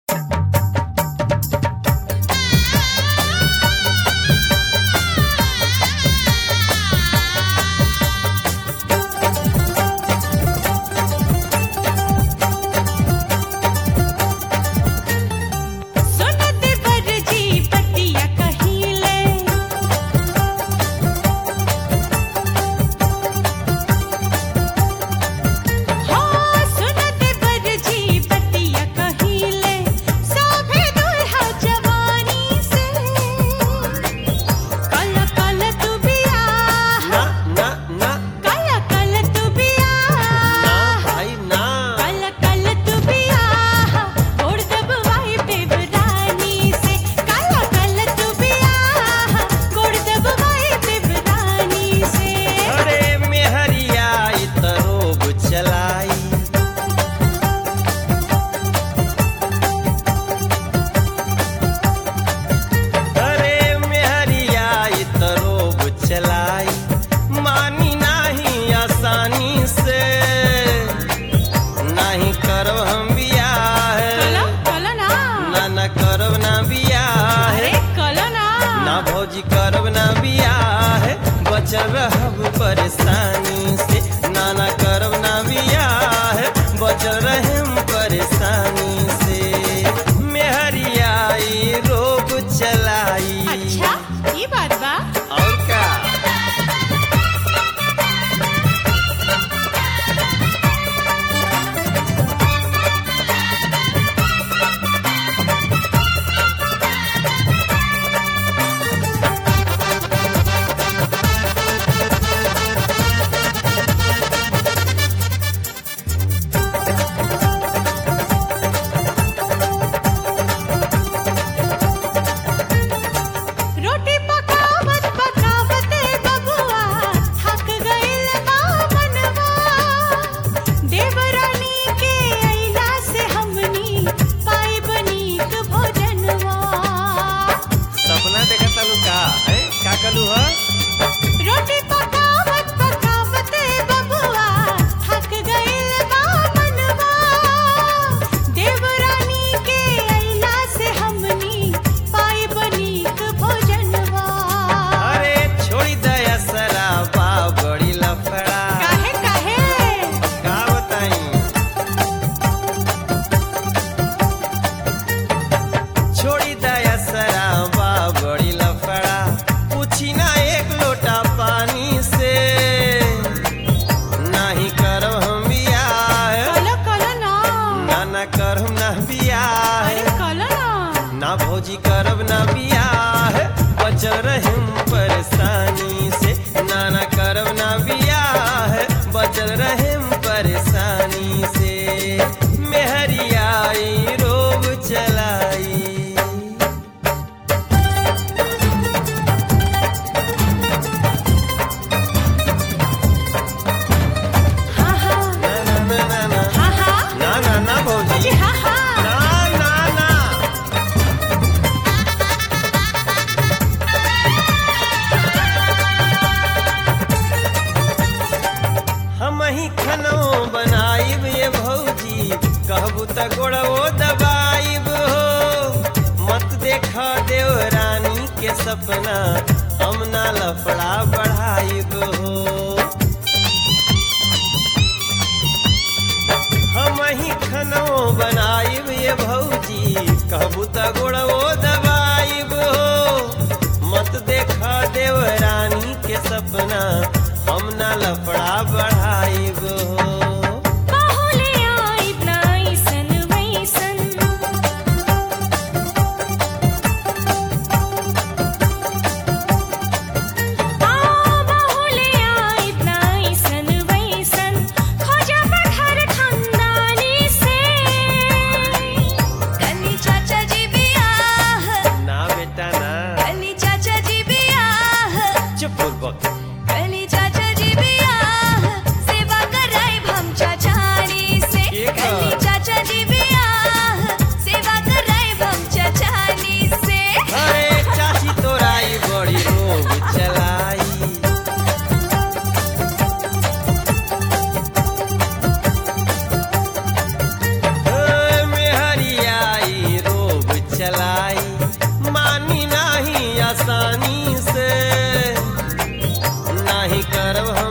बचल रहब परेशानी से, नाना करब ना बियाह, बचल रहम परेशानी से। मेहरियाई रोग चलाई। अच्छा ये बात बा। और का भौजी करब ना बियाह, बचल रहम परेशानी से, नाना करब ना बियाह, बचल रहम परेशानी से। मेहरियाई रोग चलाई। हाँ हाँ ना ना ना भौजी हाँ हाँ खनो बनाइब ये भौजी, कहबू त गोड़वो दबाइब हो। मत देखा देवरानी के सपना, हम ना लफड़ा बढ़ाइब हो। हम ही खनो बनाइब ये भौजी, कहबू त गोड़वो दबाइब हो। मत देखा देवरानी के सपना, हम ना लफड़ा बढ़ाइब हो। करब